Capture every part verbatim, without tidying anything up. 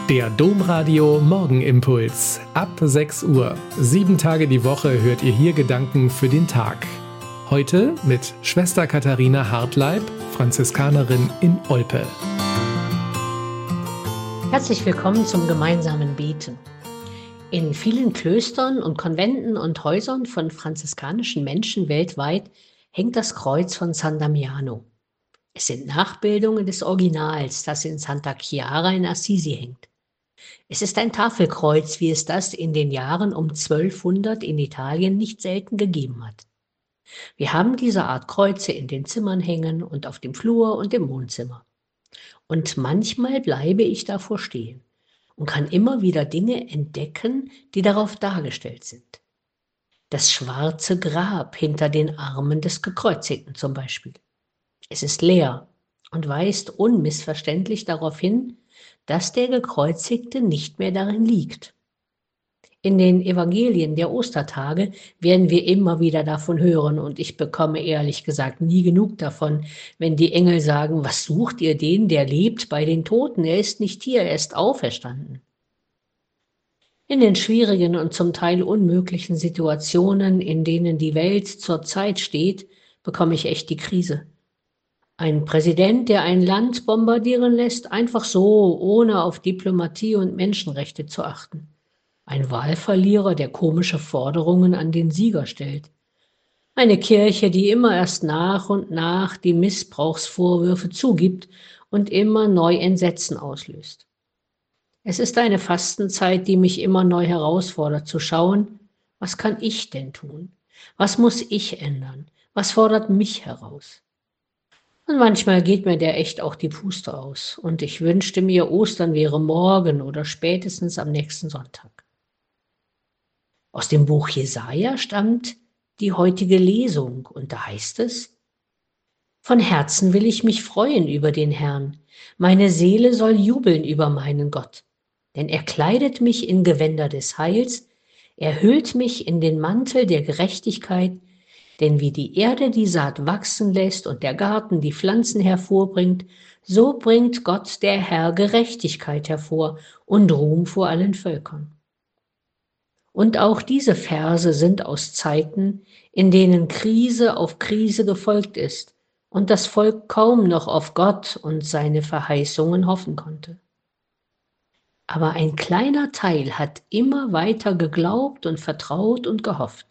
Der Domradio Morgenimpuls. Ab sechs Uhr. Sieben Tage die Woche hört ihr hier Gedanken für den Tag. Heute mit Schwester Katharina Hartleib, Franziskanerin in Olpe. Herzlich willkommen zum gemeinsamen Beten. In vielen Klöstern und Konventen und Häusern von franziskanischen Menschen weltweit hängt das Kreuz von San Damiano. Es sind Nachbildungen des Originals, das in Santa Chiara in Assisi hängt. Es ist ein Tafelkreuz, wie es das in den Jahren um zwölfhundert in Italien nicht selten gegeben hat. Wir haben diese Art Kreuze in den Zimmern hängen und auf dem Flur und im Wohnzimmer. Und manchmal bleibe ich davor stehen und kann immer wieder Dinge entdecken, die darauf dargestellt sind. Das schwarze Grab hinter den Armen des Gekreuzigten zum Beispiel. Es ist leer und weist unmissverständlich darauf hin, dass der Gekreuzigte nicht mehr darin liegt. In den Evangelien der Ostertage werden wir immer wieder davon hören und ich bekomme ehrlich gesagt nie genug davon, wenn die Engel sagen, was sucht ihr den, der lebt bei den Toten? Er ist nicht hier, er ist auferstanden. In den schwierigen und zum Teil unmöglichen Situationen, in denen die Welt zurzeit steht, bekomme ich echt die Krise. Ein Präsident, der ein Land bombardieren lässt, einfach so, ohne auf Diplomatie und Menschenrechte zu achten. Ein Wahlverlierer, der komische Forderungen an den Sieger stellt. Eine Kirche, die immer erst nach und nach die Missbrauchsvorwürfe zugibt und immer neu Entsetzen auslöst. Es ist eine Fastenzeit, die mich immer neu herausfordert, zu schauen, was kann ich denn tun? Was muss ich ändern? Was fordert mich heraus? Und manchmal geht mir der echt auch die Puste aus und ich wünschte mir, Ostern wäre morgen oder spätestens am nächsten Sonntag. Aus dem Buch Jesaja stammt die heutige Lesung und da heißt es: Von Herzen will ich mich freuen über den Herrn, meine Seele soll jubeln über meinen Gott, denn er kleidet mich in Gewänder des Heils, er hüllt mich in den Mantel der Gerechtigkeit. Denn wie die Erde die Saat wachsen lässt und der Garten die Pflanzen hervorbringt, so bringt Gott der Herr Gerechtigkeit hervor und Ruhm vor allen Völkern. Und auch diese Verse sind aus Zeiten, in denen Krise auf Krise gefolgt ist und das Volk kaum noch auf Gott und seine Verheißungen hoffen konnte. Aber ein kleiner Teil hat immer weiter geglaubt und vertraut und gehofft.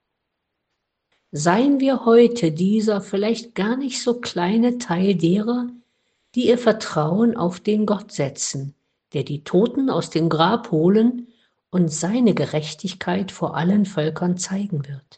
Seien wir heute dieser vielleicht gar nicht so kleine Teil derer, die ihr Vertrauen auf den Gott setzen, der die Toten aus dem Grab holen und seine Gerechtigkeit vor allen Völkern zeigen wird.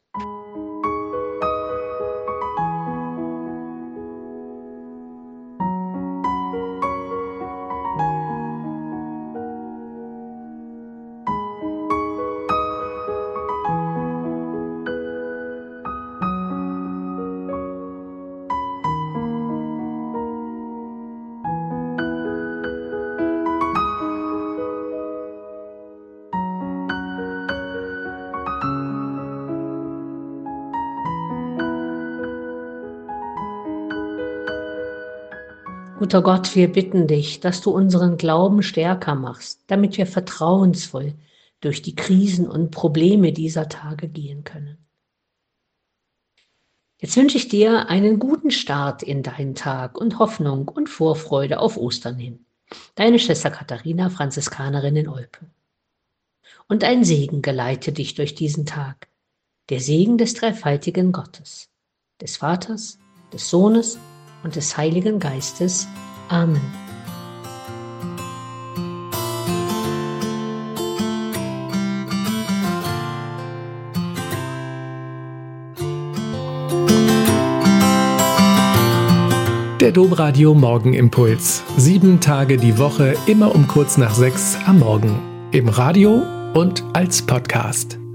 Guter Gott, wir bitten dich, dass du unseren Glauben stärker machst, damit wir vertrauensvoll durch die Krisen und Probleme dieser Tage gehen können. Jetzt wünsche ich dir einen guten Start in deinen Tag und Hoffnung und Vorfreude auf Ostern hin. Deine Schwester Katharina, Franziskanerin in Olpe. Und ein Segen geleite dich durch diesen Tag, der Segen des dreifaltigen Gottes, des Vaters, des Sohnes und des Heiligen Geistes. Amen. Der Domradio Morgenimpuls. Sieben Tage die Woche, immer um kurz nach sechs am Morgen. Im Radio und als Podcast.